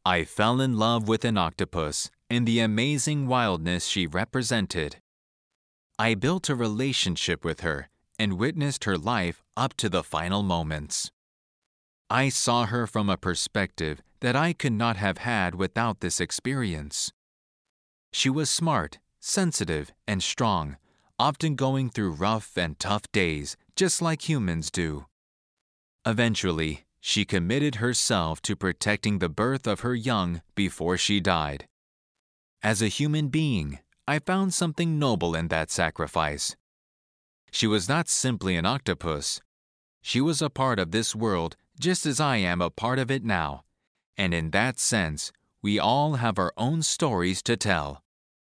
I fell in love with an octopus and the amazing wildness she represented. I built a relationship with her and witnessed her life up to the final moments. I saw her from a perspective that I could not have had without this experience. She was smart, sensitive, and strong, often going through rough and tough days, just like humans do. Eventually, she committed herself to protecting the birth of her young before she died. As a human being, I found something noble in that sacrifice. She was not simply an octopus. She was a part of this world just as I am a part of it now, and in that sense, we all have our own stories to tell.